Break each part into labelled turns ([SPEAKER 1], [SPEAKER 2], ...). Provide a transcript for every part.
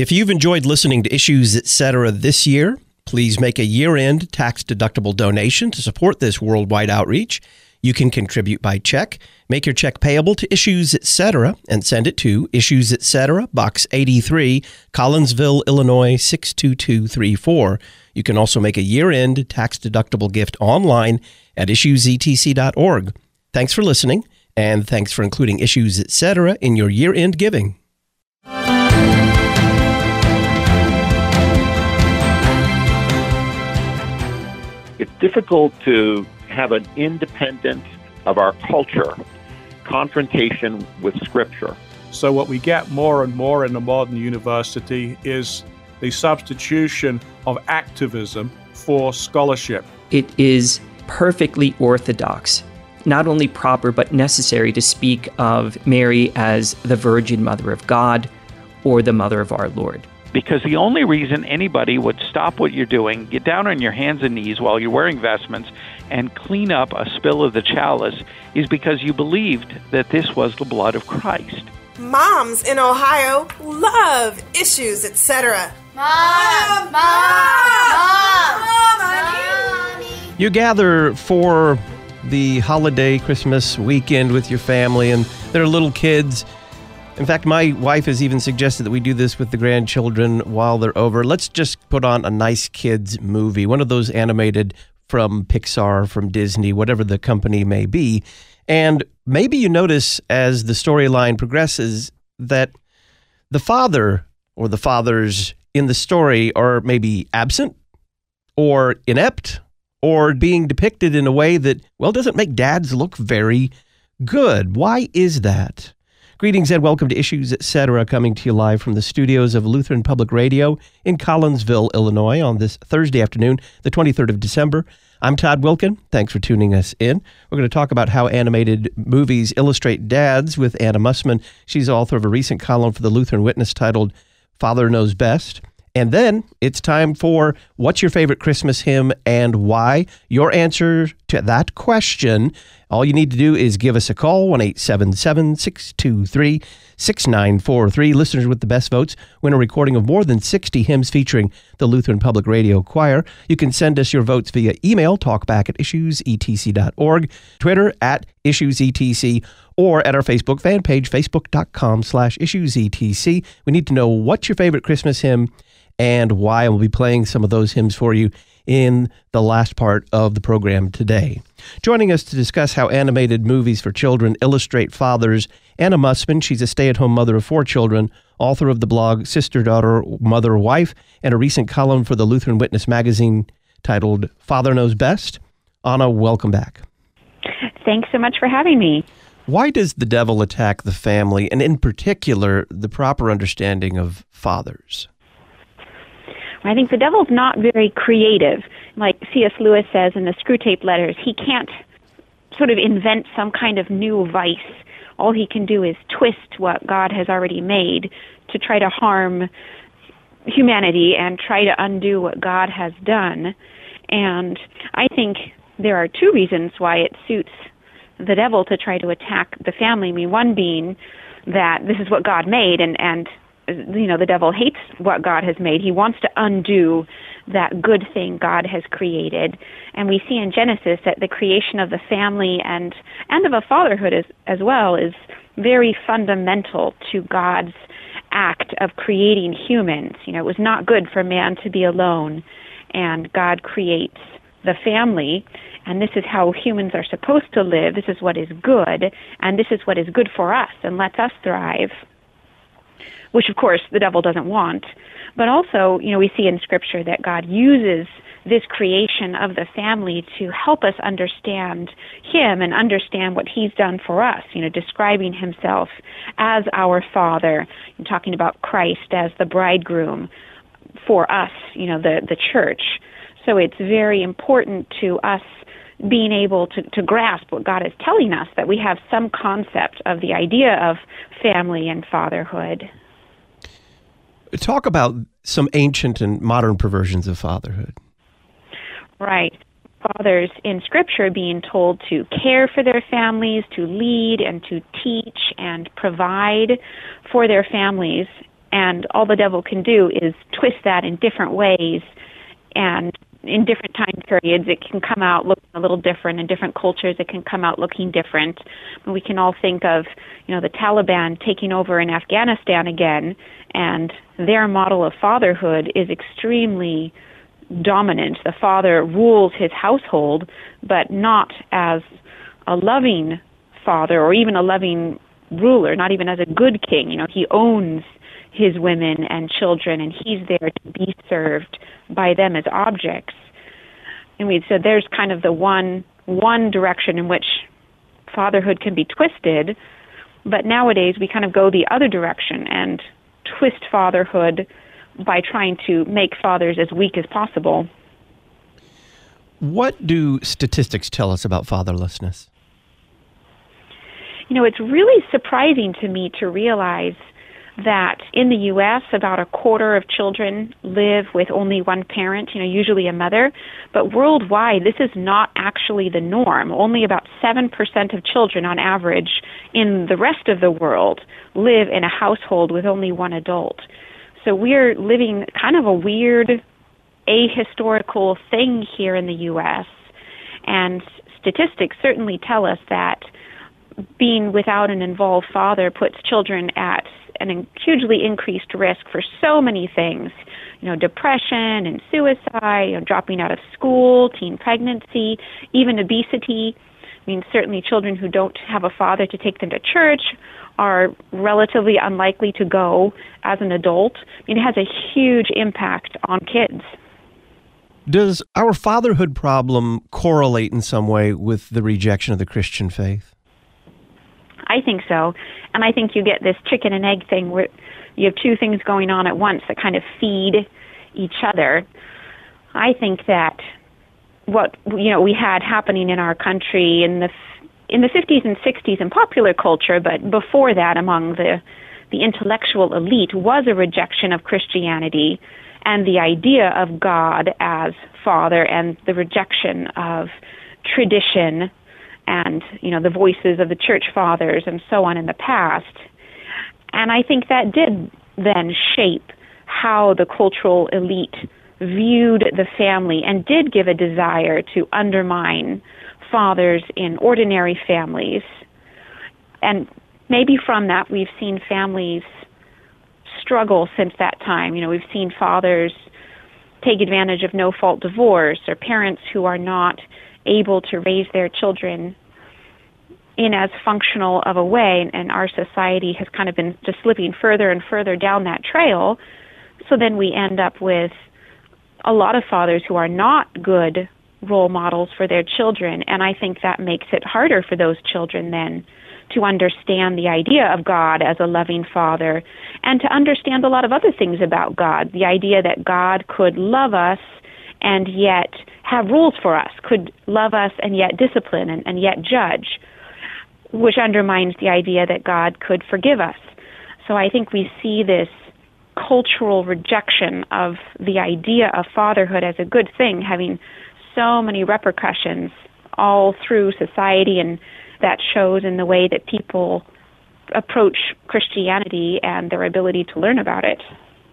[SPEAKER 1] If you've enjoyed listening to Issues Etc. this year, please make a year-end tax-deductible donation to support this worldwide outreach. You can contribute by check. Make your check payable to Issues Etc. and send it to Issues Etc., Box 83, Collinsville, Illinois 62234. You can also make a year-end tax-deductible gift online at issuesetc.org. Thanks for listening, and thanks for including Issues Etc. in your year-end giving.
[SPEAKER 2] It's difficult to have an independent of our culture confrontation with Scripture.
[SPEAKER 3] So what we get more and more in the modern university is the substitution of activism for scholarship.
[SPEAKER 4] It is perfectly orthodox, not only proper but necessary to speak of Mary as the Virgin Mother of God or the Mother of our Lord.
[SPEAKER 5] Because the only reason anybody would stop what you're doing, get down on your hands and knees while you're wearing vestments, and clean up a spill of the chalice is because you believed that this was the blood of Christ.
[SPEAKER 6] Moms in Ohio love Issues Etc.
[SPEAKER 7] Mom!
[SPEAKER 1] You gather for the holiday Christmas weekend with your family, and there are little kids. In fact, my wife has even suggested that we do this with the grandchildren while they're over. Let's just put on a nice kids movie, one of those animated from Pixar, from Disney, whatever the company may be. And maybe you notice as the storyline progresses that the father or the fathers in the story are maybe absent or inept or being depicted in a way that, well, doesn't make dads look very good. Why is that? Greetings and welcome to Issues Etc., coming to you live from the studios of Lutheran Public Radio in Collinsville, Illinois, on this Thursday afternoon, the 23rd of December. I'm Todd Wilkin. Thanks for tuning us in. We're going to talk about how animated movies illustrate dads with Anna Mussman. She's author of a recent column for the Lutheran Witness titled Father Knows Best. And then it's time for What's Your Favorite Christmas Hymn and Why? Your answer to that question. All you need to do is give us a call, 1-877-623-6943. Listeners with the best votes win a recording of more than 60 hymns featuring the Lutheran Public Radio Choir. You can send us your votes via email, talkback@issuesetc.org, Twitter @issuesetc, or at our Facebook fan page, facebook.com/issuesetc. We need to know what's your favorite Christmas hymn and why. We'll be playing some of those hymns for you in the last part of the program today. Joining us to discuss how animated movies for children illustrate fathers, Anna Mussman. She's a stay-at-home mother of 4 children, author of the blog Sister, Daughter, Mother, Wife, and a recent column for the Lutheran Witness magazine titled Father Knows Best. Anna, welcome back.
[SPEAKER 8] Thanks so much for having me.
[SPEAKER 1] Why does the devil attack the family, and in particular, the proper understanding of fathers?
[SPEAKER 8] I think the devil's not very creative. Like C.S. Lewis says in the Screwtape Letters, he can't sort of invent some kind of new vice. All he can do is twist what God has already made to try to harm humanity and try to undo what God has done. And I think there are 2 reasons why it suits the devil to try to attack the family. I mean, one being that this is what God made, and you know, the devil hates what God has made. He wants to undo that good thing God has created. And we see in Genesis that the creation of the family and of a fatherhood as well is very fundamental to God's act of creating humans. You know, it was not good for man to be alone, and God creates the family, and this is how humans are supposed to live. This is what is good, and this is what is good for us and lets us thrive, which, of course, the devil doesn't want. But also, you know, we see in Scripture that God uses this creation of the family to help us understand Him and understand what He's done for us, you know, describing Himself as our Father, and talking about Christ as the bridegroom for us, you know, the church. So it's very important to us being able to grasp what God is telling us, that we have some concept of the idea of family and fatherhood.
[SPEAKER 1] Talk about some ancient and modern perversions of fatherhood.
[SPEAKER 8] Right. Fathers in Scripture being told to care for their families, to lead and to teach and provide for their families. And all the devil can do is twist that in different ways, and in different time periods it can come out looking a little different. In different cultures it can come out looking different. And we can all think of, the Taliban taking over in Afghanistan again, and their model of fatherhood is extremely dominant. The father rules his household, but not as a loving father or even a loving ruler, not even as a good king. He owns his women and children, and he's there to be served by them as objects. And so there's kind of the one direction in which fatherhood can be twisted, but nowadays we kind of go the other direction and twist fatherhood by trying to make fathers as weak as possible.
[SPEAKER 1] What do statistics tell us about fatherlessness?
[SPEAKER 8] It's really surprising to me to realize that in the U.S., about a quarter of children live with only one parent, usually a mother. But worldwide, this is not actually the norm. Only about 7% of children on average in the rest of the world live in a household with only one adult. So we're living kind of a weird, ahistorical thing here in the U.S. And statistics certainly tell us that being without an involved father puts children at an hugely increased risk for so many things, depression and suicide, dropping out of school, teen pregnancy, even obesity. Certainly children who don't have a father to take them to church are relatively unlikely to go as an adult. It has a huge impact on kids.
[SPEAKER 1] Does our fatherhood problem correlate in some way with the rejection of the Christian faith?
[SPEAKER 8] I think so. And I think you get this chicken and egg thing where you have two things going on at once that kind of feed each other. I think that what we had happening in our country in the 50s and 60s in popular culture, but before that among the intellectual elite, was a rejection of Christianity and the idea of God as Father, and the rejection of tradition and, the voices of the church fathers and so on in the past. And I think that did then shape how the cultural elite viewed the family and did give a desire to undermine fathers in ordinary families. And maybe from that we've seen families struggle since that time. We've seen fathers take advantage of no-fault divorce, or parents who are not able to raise their children in as functional of a way, and our society has kind of been just slipping further and further down that trail. So then we end up with a lot of fathers who are not good role models for their children, and I think that makes it harder for those children then to understand the idea of God as a loving father, and to understand a lot of other things about God, the idea that God could love us and yet have rules for us, could love us and yet discipline and yet judge, which undermines the idea that God could forgive us. So I think we see this cultural rejection of the idea of fatherhood as a good thing, having so many repercussions all through society, and that shows in the way that people approach Christianity and their ability to learn about it.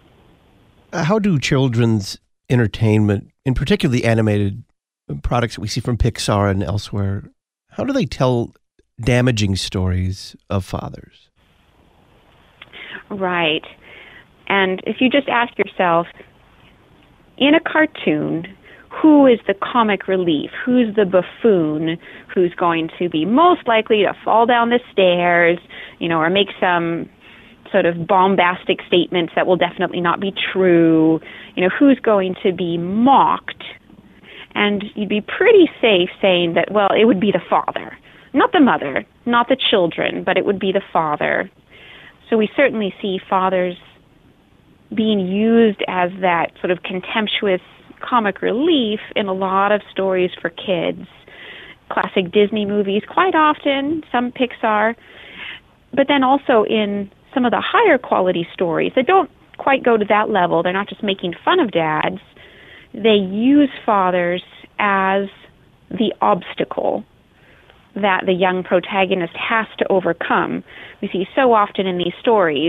[SPEAKER 1] How do children's entertainment, in particular the animated products that we see from Pixar and elsewhere, how do they tell damaging stories of fathers?
[SPEAKER 8] Right. And if you just ask yourself, in a cartoon, who is the comic relief? Who's the buffoon who's going to be most likely to fall down the stairs, or make some sort of bombastic statements that will definitely not be true? Who's going to be mocked? And you'd be pretty safe saying that, well, it would be the father. Not the mother, not the children, but it would be the father. So we certainly see fathers being used as that sort of contemptuous comic relief in a lot of stories for kids. Classic Disney movies, quite often, some Pixar, but then also in some of the higher quality stories that don't quite go to that level. They're not just making fun of dads. They use fathers as the obstacle that the young protagonist has to overcome. We see so often in these stories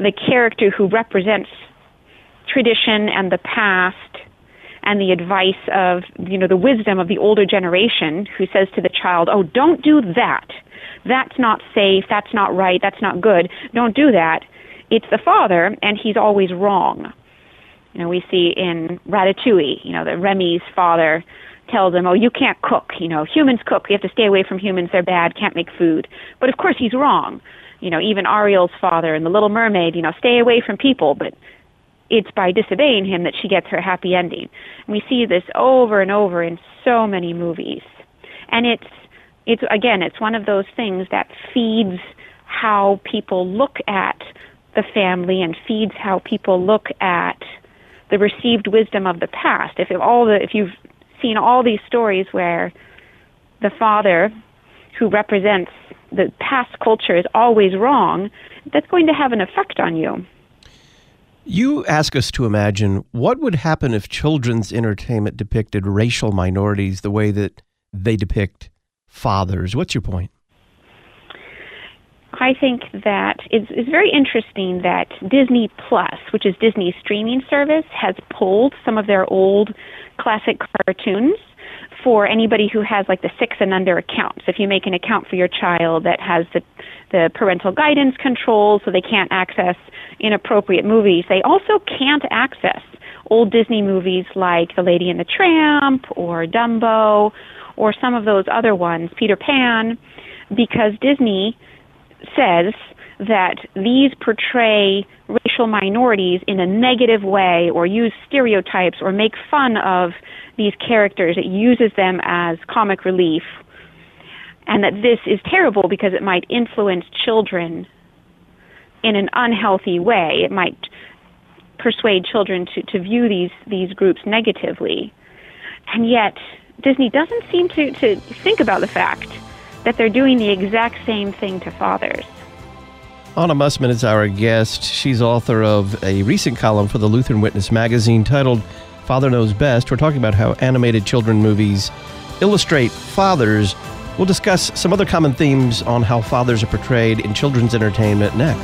[SPEAKER 8] the character who represents tradition and the past and the advice of, the wisdom of the older generation, who says to the child, oh, don't do that. That's not safe. That's not right. That's not good. Don't do that. It's the father, and he's always wrong. We see in Ratatouille, that Remy's father tells him, oh, you can't cook. Humans cook. You have to stay away from humans. They're bad. Can't make food. But of course he's wrong. Even Ariel's father in The Little Mermaid, stay away from people. But it's by disobeying him that she gets her happy ending. And we see this over and over in so many movies. And it's one of those things that feeds how people look at the family and feeds how people look at the received wisdom of the past. If you've seen all these stories where the father who represents the past culture is always wrong, that's going to have an effect on you.
[SPEAKER 1] You ask us to imagine what would happen if children's entertainment depicted racial minorities the way that they depict fathers. What's your point?
[SPEAKER 8] I think that it's very interesting that Disney Plus, which is Disney's streaming service, has pulled some of their old classic cartoons for anybody who has like the 6 and under accounts. If you make an account for your child that has the parental guidance controls so they can't access inappropriate movies, they also can't access old Disney movies like The Lady and the Tramp or Dumbo or some of those other ones, Peter Pan, because Disney says that these portray racial minorities in a negative way or use stereotypes or make fun of these characters. It uses them as comic relief, and that this is terrible because it might influence children in an unhealthy way. It might persuade children to view these groups negatively. And yet, Disney doesn't seem to think about the fact that they're doing the exact same thing to fathers.
[SPEAKER 1] Anna Mussman is our guest. She's author of a recent column for the Lutheran Witness magazine titled Father Knows Best. We're talking about how animated children movies illustrate fathers. We'll discuss some other common themes on how fathers are portrayed in children's entertainment next.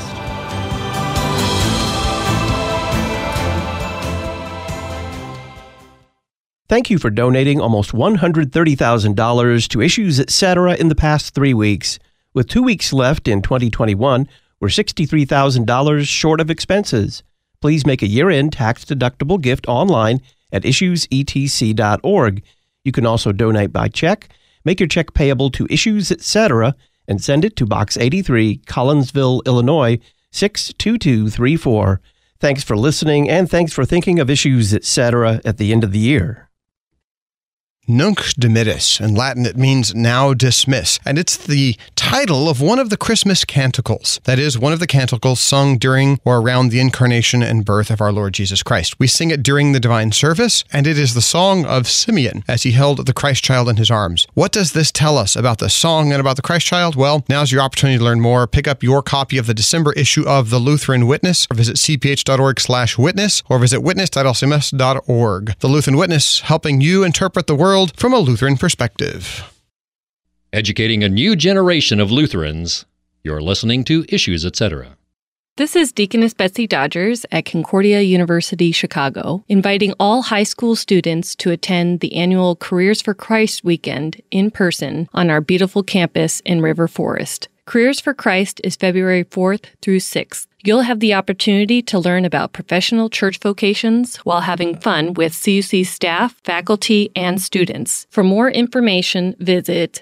[SPEAKER 1] Thank you for donating almost $130,000 to Issues Etc. in the past 3 weeks. With 2 weeks left in 2021, we're $63,000 short of expenses. Please make a year-end tax-deductible gift online at issuesetc.org. You can also donate by check. Make your check payable to Issues Etc. and send it to Box 83, Collinsville, Illinois, 62234. Thanks for listening, and thanks for thinking of Issues Etc. at the end of the year.
[SPEAKER 7] Nunc dimittis. In Latin, it means now dismiss, and it's the title of one of the Christmas canticles. That is, one of the canticles sung during or around the incarnation and birth of our Lord Jesus Christ. We sing it during the divine service, and it is the song of Simeon as he held the Christ child in his arms. What does this tell us about the song and about the Christ child? Well, now's your opportunity to learn more. Pick up your copy of the December issue of the Lutheran Witness, or visit cph.org/witness, or visit witness.lcms.org. The Lutheran Witness, helping you interpret the world from a Lutheran perspective.
[SPEAKER 9] Educating a new generation of Lutherans. You're listening to Issues Etc.
[SPEAKER 10] This is Deaconess Betsy Dodgers at Concordia University, Chicago, inviting all high school students to attend the annual Careers for Christ weekend in person on our beautiful campus in River Forest. Careers for Christ is February 4th through 6th. You'll have the opportunity to learn about professional church vocations while having fun with CUC staff, faculty, and students. For more information, visit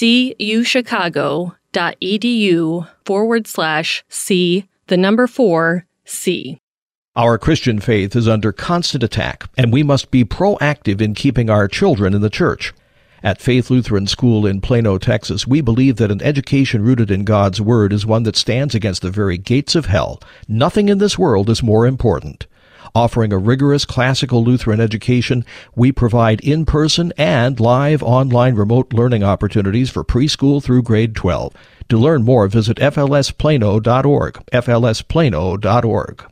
[SPEAKER 10] cuchicago.edu/C4C.
[SPEAKER 11] Our Christian faith is under constant attack, and we must be proactive in keeping our children in the church. At Faith Lutheran School in Plano, Texas, we believe that an education rooted in God's Word is one that stands against the very gates of hell. Nothing in this world is more important. Offering a rigorous classical Lutheran education, we provide in-person and live online remote learning opportunities for preschool through grade 12. To learn more, visit flsplano.org, flsplano.org.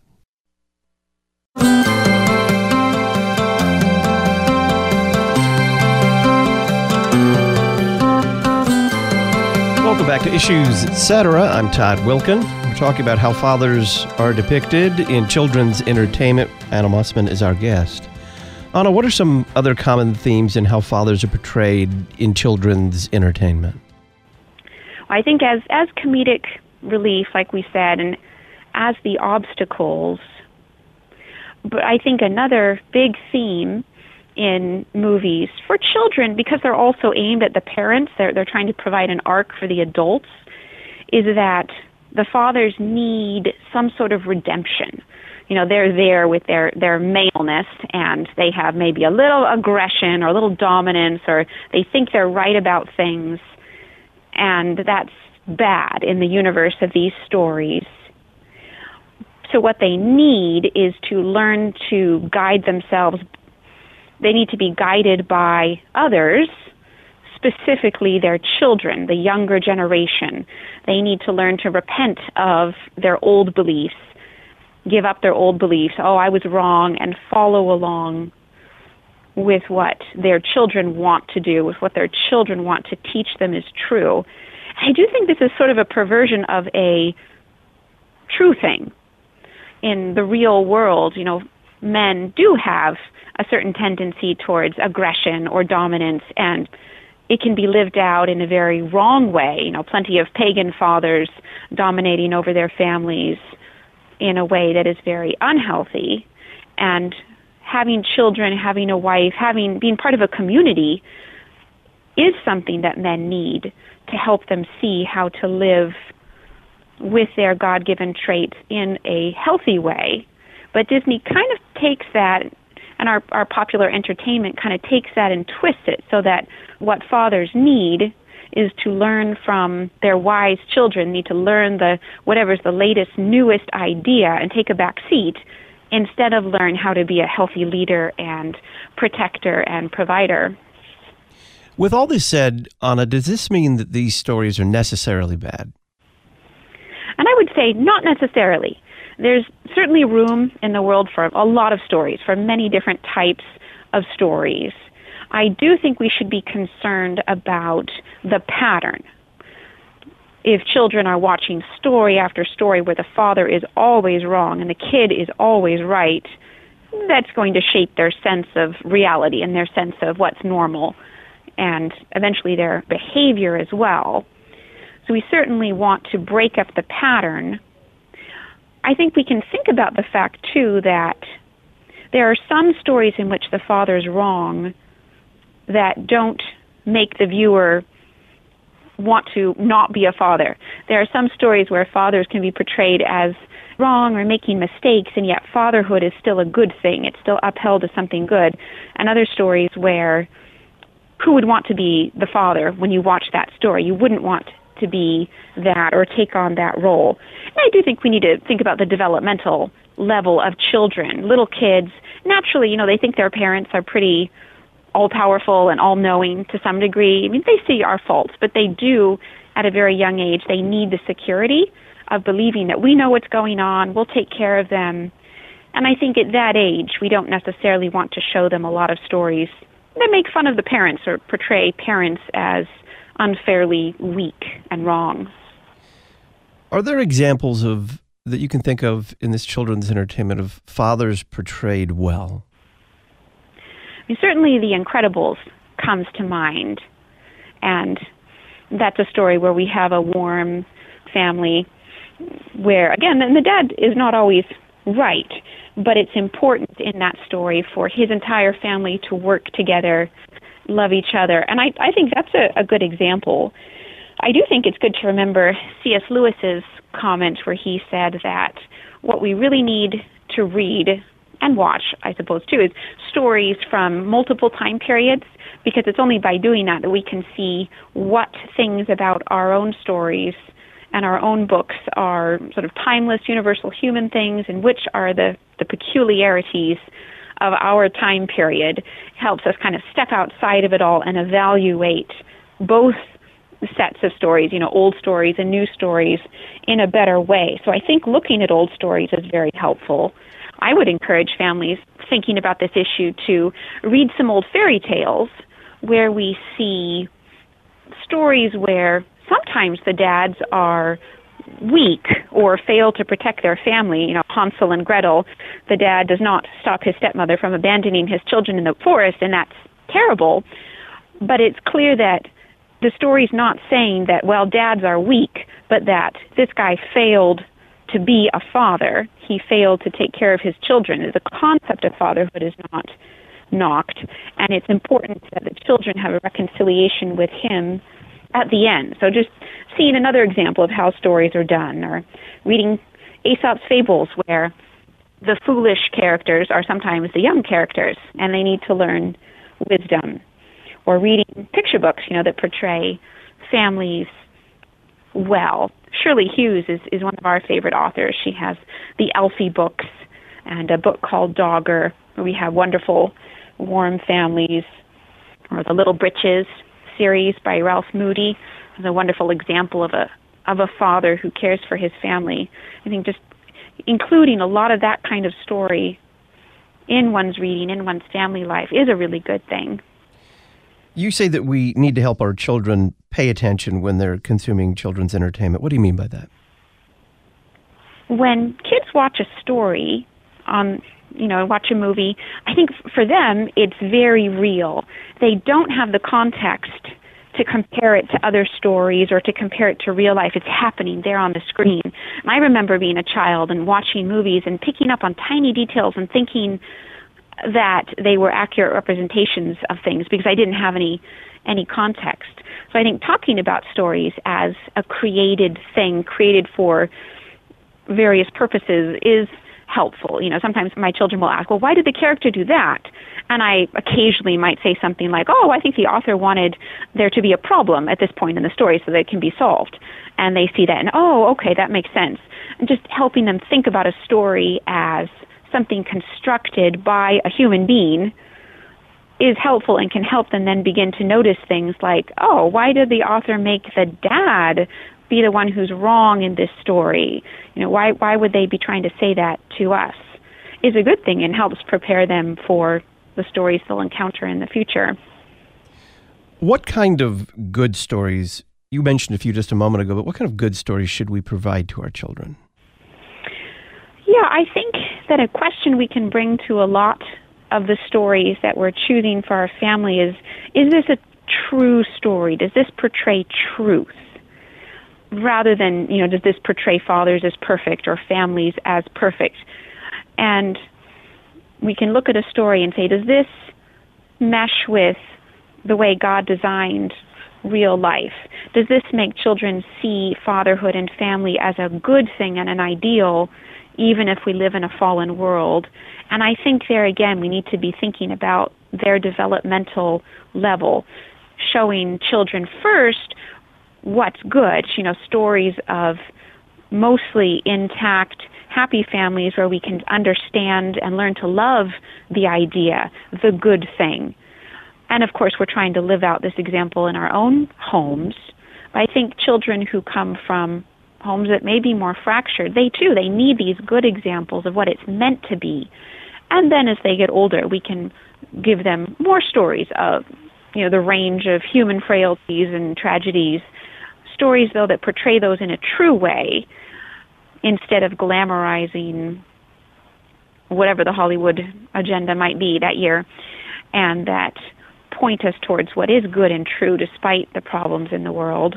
[SPEAKER 1] Welcome back to Issues Etc. I'm Todd Wilkin. We're talking about how fathers are depicted in children's entertainment. Anna Mossman is our guest. Anna, what are some other common themes in how fathers are portrayed in children's entertainment?
[SPEAKER 8] I think as comedic relief, like we said, and as the obstacles, but I think another big theme in movies for children, because they're also aimed at the parents, they're trying to provide an arc for the adults, is that the fathers need some sort of redemption. You know, they're there with their maleness, and they have maybe a little aggression or a little dominance, or they think they're right about things, and that's bad in the universe of these stories. So what they need is to learn to guide themselves. They need to be guided by others, specifically their children, the younger generation. They need to learn to repent of their old beliefs, give up their old beliefs, oh, I was wrong, and follow along with what their children want to do, with what their children want to teach them is true. I do think this is sort of a perversion of a true thing. In the real world, you know, men do have a certain tendency towards aggression or dominance, and it can be lived out in a very wrong way. You know, plenty of pagan fathers dominating over their families in a way that is very unhealthy. And having children, having a wife, being part of a community is something that men need to help them see how to live with their God-given traits in a healthy way. But Disney kind of takes that, and our popular entertainment kind of takes that and twists it so that what fathers need is to learn from their wise children, need to learn whatever's the latest, newest idea and take a back seat, instead of learn how to be a healthy leader and protector and provider.
[SPEAKER 1] With all this said, Anna, does this mean that these stories are necessarily bad?
[SPEAKER 8] And I would say not necessarily. There's certainly room in the world for a lot of stories, for many different types of stories. I do think we should be concerned about the pattern. If children are watching story after story where the father is always wrong and the kid is always right, that's going to shape their sense of reality and their sense of what's normal, and eventually their behavior as well. So we certainly want to break up the pattern. I think we can think about the fact, too, that there are some stories in which the father's wrong that don't make the viewer want to not be a father. There are some stories where fathers can be portrayed as wrong or making mistakes, and yet fatherhood is still a good thing. It's still upheld as something good. And other stories where who would want to be the father when you watch that story? You wouldn't want to be that or take on that role. And I do think we need to think about the developmental level of children. Little kids, naturally, they think their parents are pretty all-powerful and all-knowing to some degree. I mean, they see our faults, but they do, at a very young age, they need the security of believing that we know what's going on, we'll take care of them. And I think at that age, we don't necessarily want to show them a lot of stories that make fun of the parents or portray parents as unfairly weak and wrong.
[SPEAKER 1] Are there examples that you can think of in this children's entertainment of fathers portrayed well?
[SPEAKER 8] I mean, certainly The Incredibles comes to mind, and that's a story where we have a warm family where, again, the dad is not always right, but it's important in that story for his entire family to work together, love each other. And I think that's a good example. I do think it's good to remember C.S. Lewis's comment where he said that what we really need to read and watch, I suppose, too, is stories from multiple time periods, because it's only by doing that that we can see what things about our own stories and our own books are sort of timeless, universal human things, and which are the peculiarities of our time period. It helps us kind of step outside of it all and evaluate both sets of stories, old stories and new stories, in a better way. So I think looking at old stories is very helpful. I would encourage families thinking about this issue to read some old fairy tales where we see stories where sometimes the dads are weak or fail to protect their family. You know, Hansel and Gretel, the dad does not stop his stepmother from abandoning his children in the forest, and that's terrible. But it's clear that the story's not saying that, well, dads are weak, but that this guy failed to be a father. He failed to take care of his children. The concept of fatherhood is not knocked, and it's important that the children have a reconciliation with him at the end. So just seeing another example of how stories are done, or reading Aesop's fables where the foolish characters are sometimes the young characters and they need to learn wisdom, or reading picture books, that portray families well. Shirley Hughes is one of our favorite authors. She has the Elfie books and a book called Dogger, where we have wonderful, warm families, or the Little Britches series by Ralph Moody is a wonderful example of a father who cares for his family. I think just including a lot of that kind of story in one's reading, in one's family life, is a really good thing.
[SPEAKER 1] You say that we need to help our children pay attention when they're consuming children's entertainment. What do you mean by that?
[SPEAKER 8] When kids watch a story, watch a movie, I think for them it's very real. They don't have the context to compare it to other stories or to compare it to real life. It's happening there on the screen. And I remember being a child and watching movies and picking up on tiny details and thinking that they were accurate representations of things because I didn't have any context. So I think talking about stories as a created thing, created for various purposes, is helpful. Sometimes my children will ask, well, why did the character do that? And I occasionally might say something like, oh, I think the author wanted there to be a problem at this point in the story so that it can be solved. And they see that and, oh, okay, that makes sense. And just helping them think about a story as something constructed by a human being is helpful and can help them then begin to notice things like, oh, why did the author make the dad be the one who's wrong in this story? Why would they be trying to say that to us? Is a good thing and helps prepare them for the stories they'll encounter in the future.
[SPEAKER 1] What kind of good stories, you mentioned a few just a moment ago, but what kind of good stories should we provide to our children?
[SPEAKER 8] Yeah, I think that a question we can bring to a lot of the stories that we're choosing for our family is this a true story? Does this portray truth? Rather than, does this portray fathers as perfect or families as perfect? And we can look at a story and say, does this mesh with the way God designed real life? Does this make children see fatherhood and family as a good thing and an ideal, even if we live in a fallen world? And I think there again, we need to be thinking about their developmental level, showing children first what's good, stories of mostly intact, happy families where we can understand and learn to love the idea, the good thing. And of course, we're trying to live out this example in our own homes. But I think children who come from homes that may be more fractured, they need these good examples of what it's meant to be. And then as they get older, we can give them more stories of, the range of human frailties and tragedies. Stories, though, that portray those in a true way instead of glamorizing whatever the Hollywood agenda might be that year, and that point us towards what is good and true despite the problems in the world.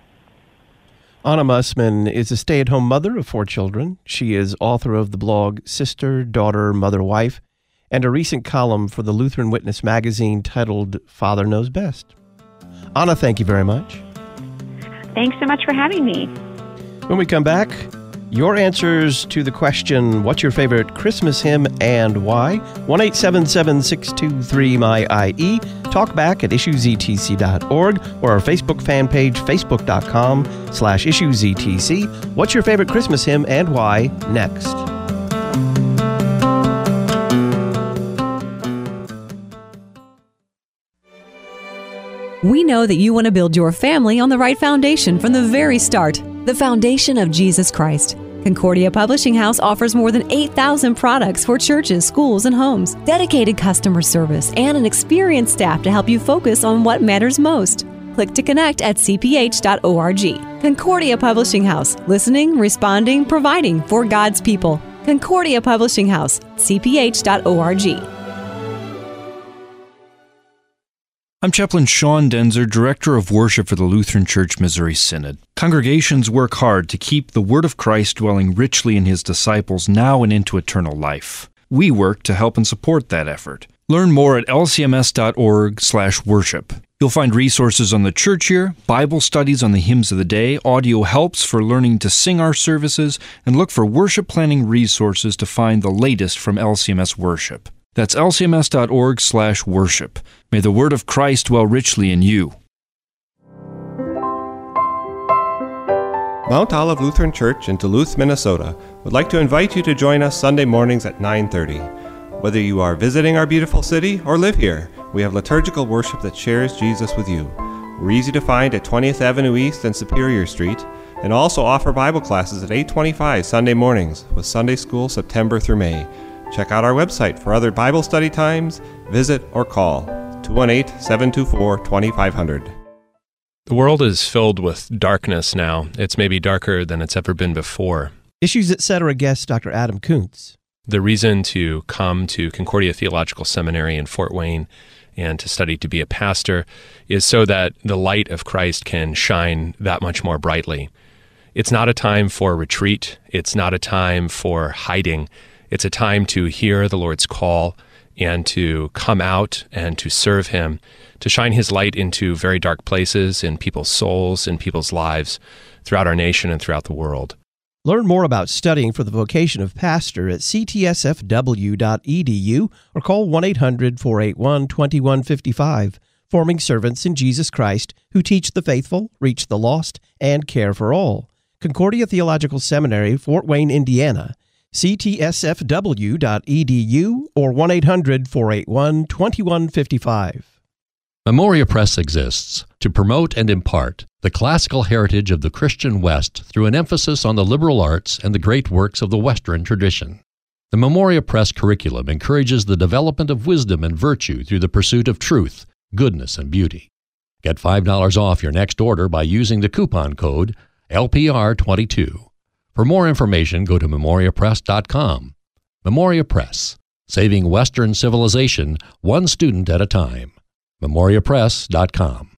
[SPEAKER 1] Anna Mussman is a stay-at-home mother of 4 children. She is author of the blog Sister, Daughter, Mother, Wife, and a recent column for the Lutheran Witness magazine titled Father Knows Best. Anna, thank you very much.
[SPEAKER 8] Thanks so much for having me.
[SPEAKER 1] When we come back, your answers to the question, what's your favorite Christmas hymn and why? 1-877-623-MY-IE. Talk back at issuesetc.org or our Facebook fan page, facebook.com/issuesetc. What's your favorite Christmas hymn and why? Next.
[SPEAKER 12] We know that you want to build your family on the right foundation from the very start, the foundation of Jesus Christ. Concordia Publishing House offers more than 8,000 products for churches, schools, and homes, dedicated customer service, and an experienced staff to help you focus on what matters most. click to connect at cph.org. Concordia Publishing House, listening, responding, providing for God's people. Concordia Publishing House, cph.org.
[SPEAKER 13] I'm Chaplain Sean Denzer, Director of Worship for the Lutheran Church Missouri Synod. Congregations work hard to keep the Word of Christ dwelling richly in His disciples now and into eternal life. We work to help and support that effort. Learn more at lcms.org/worship. You'll find resources on the church year, Bible studies on the hymns of the day, audio helps for learning to sing our services, and look for worship planning resources to find the latest from LCMS Worship. That's lcms.org/worship. May the word of Christ dwell richly in you.
[SPEAKER 14] Mount Olive Lutheran Church in Duluth, Minnesota would like to invite you to join us Sunday mornings at 9:30. Whether you are visiting our beautiful city or live here, we have liturgical worship that shares Jesus with you. We're easy to find at 20th Avenue East and Superior Street, and also offer Bible classes at 8:25 Sunday mornings with Sunday School September through May. Check out our website for other Bible study times, visit or call 218-724-2500.
[SPEAKER 15] The world is filled with darkness now. It's maybe darker than it's ever been before.
[SPEAKER 1] Issues Etc. guest Dr. Adam Koontz.
[SPEAKER 15] The reason to come to Concordia Theological Seminary in Fort Wayne and to study to be a pastor is so that the light of Christ can shine that much more brightly. It's not a time for retreat. It's not a time for hiding. It's a time to hear the Lord's call and to come out and to serve Him, to shine His light into very dark places in people's souls and people's lives throughout our nation and throughout the world.
[SPEAKER 1] Learn more about studying for the vocation of pastor at ctsfw.edu or call 1-800-481-2155. Forming servants in Jesus Christ who teach the faithful, reach the lost, and care for all. Concordia Theological Seminary, Fort Wayne, Indiana. ctsfw.edu or 1-800-481-2155.
[SPEAKER 9] Memoria Press exists to promote and impart the classical heritage of the Christian West through an emphasis on the liberal arts and the great works of the Western tradition. The Memoria Press curriculum encourages the development of wisdom and virtue through the pursuit of truth, goodness, and beauty. Get $5 off your next order by using the coupon code LPR22. For more information, go to memoriapress.com. Memoria Press, saving Western civilization one student at a time. memoriapress.com.